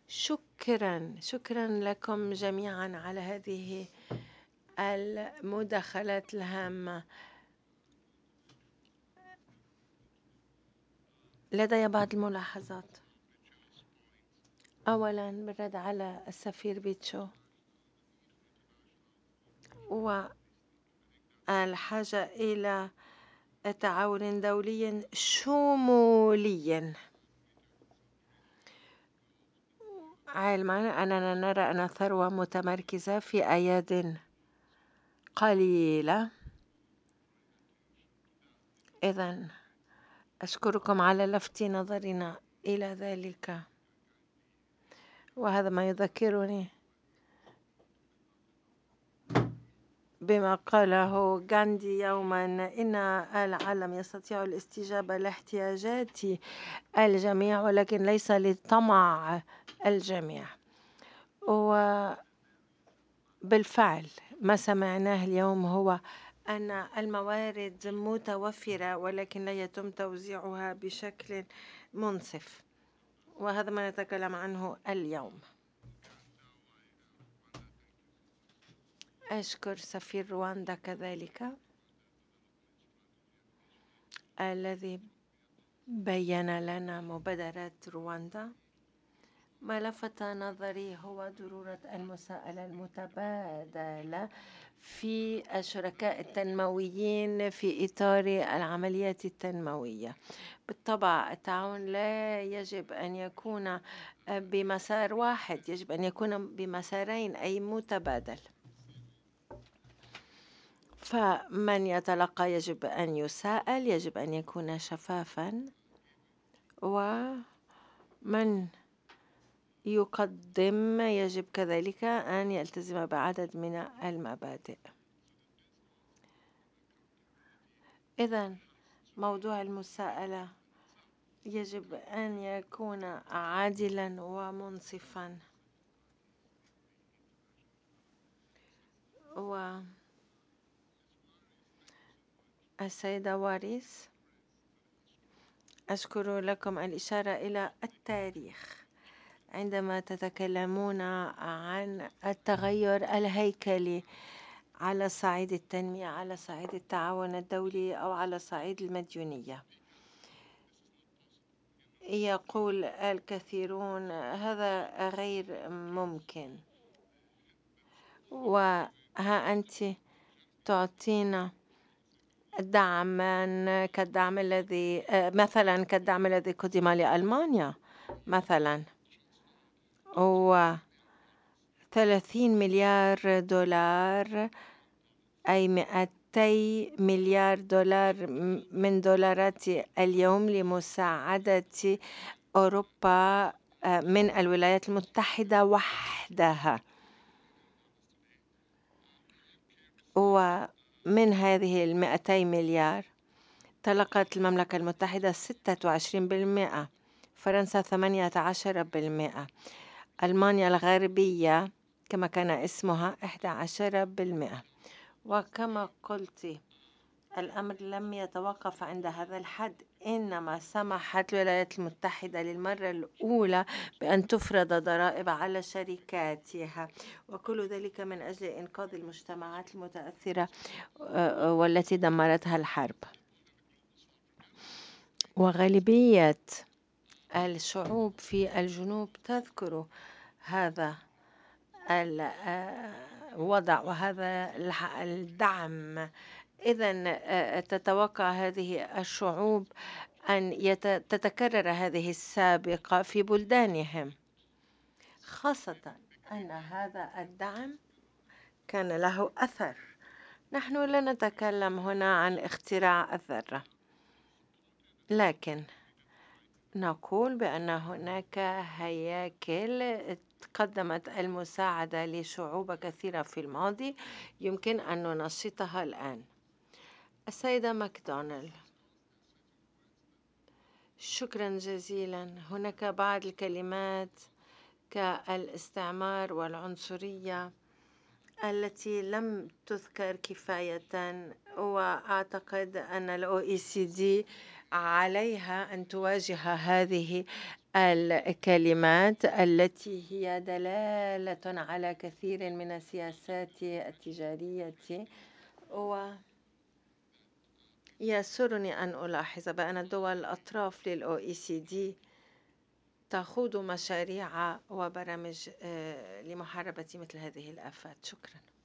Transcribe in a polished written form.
شكرا لكم جميعا على هذه المداخلات الهامة. لدي بعض الملاحظات. أولا بالرد على السفير بيتشو والحاجة إلى تعاون دولي شمولي، علما أننا نرى أن الثروة متمركزة في أياد قليلة. إذن أشكركم على لفت نظرنا إلى ذلك، وهذا ما يذكرني بما قاله غاندي يوما: إن العالم يستطيع الاستجابة لاحتياجات الجميع ولكن ليس لطمع الجميع. وبالفعل ما سمعناه اليوم هو أن الموارد متوفرة ولكن لا يتم توزيعها بشكل منصف، وهذا ما نتكلم عنه اليوم. أشكر سفير رواندا كذلك الذي بين لنا مبادرات رواندا. ما لفت نظري هو ضرورة المساءلة المتبادلة في الشركاء التنمويين في إطار العمليات التنموية. بالطبع التعاون لا يجب أن يكون بمسار واحد، يجب أن يكون بمسارين، أي متبادل. فمن يتلقى يجب أن يساءل، يجب أن يكون شفافا، ومن يقدم يجب كذلك أن يلتزم بعدد من المبادئ. إذن موضوع المساءلة يجب أن يكون عادلا ومنصفا. والسيدة واريس، أشكر لكم الإشارة إلى التاريخ عندما تتكلمون عن التغير الهيكلي على صعيد التنمية، على صعيد التعاون الدولي، أو على صعيد المديونية. يقول الكثيرون هذا غير ممكن، وها أنت تعطينا دعما كالدعم الذي مثلا كالدعم الذي قدم لألمانيا مثلا، هو 30 مليار دولار، أي 200 مليار دولار من دولارات اليوم لمساعدة أوروبا من الولايات المتحدة وحدها. ومن هذه 200 مليار تلقت المملكة المتحدة 26%، فرنسا 18%، ألمانيا الغربية كما كان اسمها 11%. وكما قلت الأمر لم يتوقف عند هذا الحد، إنما سمحت الولايات المتحدة للمرة الأولى بأن تفرض ضرائب على شركاتها، وكل ذلك من أجل إنقاذ المجتمعات المتأثرة والتي دمرتها الحرب. وغالبية الشعوب في الجنوب تذكر هذا الوضع وهذا الدعم. إذن تتوقع هذه الشعوب أن تتكرر هذه السابقة في بلدانهم، خاصة أن هذا الدعم كان له أثر. نحن لا نتكلم هنا عن اختراع الذرة، لكن نقول بأن هناك هياكل قدمت المساعدة لشعوب كثيرة في الماضي يمكن أن ننشطها الآن. السيدة ماكدونالد، شكرا جزيلا. هناك بعض الكلمات كالاستعمار والعنصرية التي لم تذكر كفاية، وأعتقد أن ال OECD عليها أن تواجه هذه الكلمات التي هي دلالة على كثير من السياسات التجارية، ويسرني أن ألاحظ بأن دول الأطراف للOECD تخوض مشاريع وبرامج لمحاربة مثل هذه الآفات. شكرا.